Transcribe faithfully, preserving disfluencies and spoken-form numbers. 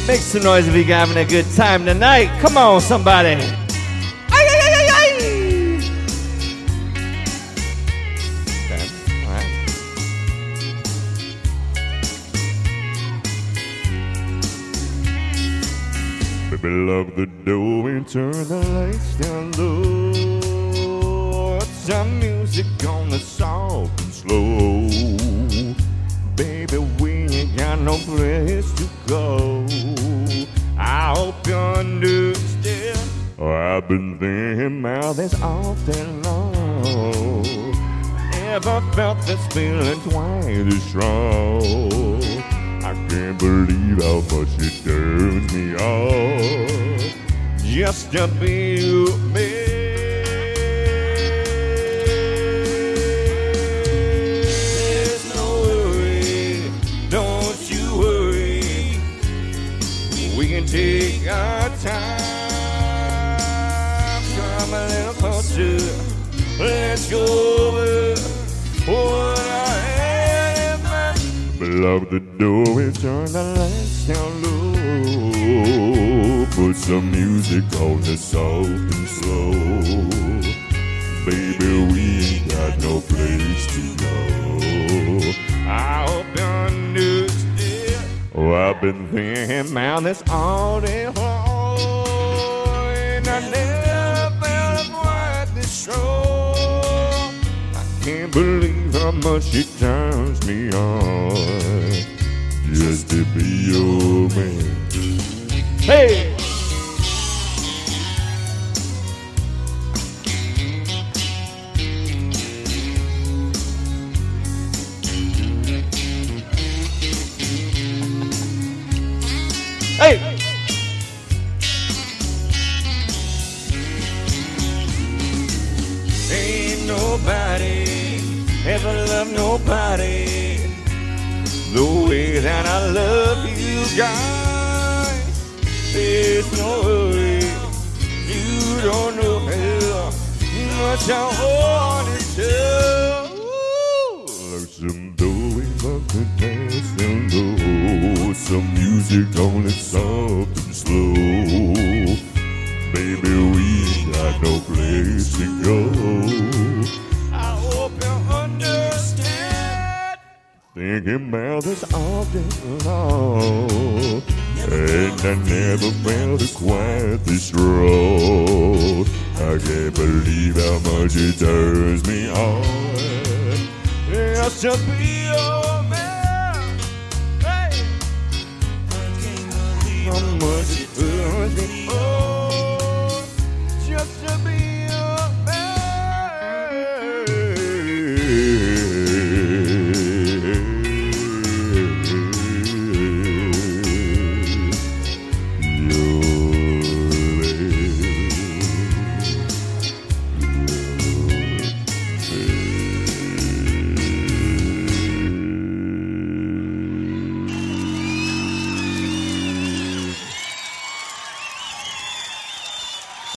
Make some noise if you're having a good time tonight. Come on, somebody. Ay, ay, ay, ay, ay. Okay, all right. Baby, lock the door and turn the lights down low. Some music on the soft and slow. Baby, we ain't got no place to go. I hope you understand. I've been thinking about this all day long. Never felt this feeling quite as strong. I can't believe how much it turns me on just to be with me. There's no worry, don't you worry. We can take our time. Come a little closer, let's go over what I had in mind. Lock the door and turn the lights down low. Put some music on the soft and slow. Baby, we ain't got no place to go. I hope you understand. Oh, I've been thinking about this all day long, and I never felt quite this strong. I can't believe how much it turns me on just to be your man. Hey! Hey! Ain't nobody ever loved nobody the way that I love you guys. There's no hurry, you don't know how much I want to tell. Like some doing up the dance and low, some music on it soft and slow. Baby, we ain't got no place to go. I hope you understand. Thinking about this all day long, and I never felt it quite this strong. I can't believe how much it turns me on just to be your man. Hey, I can't believe how much it turns me on.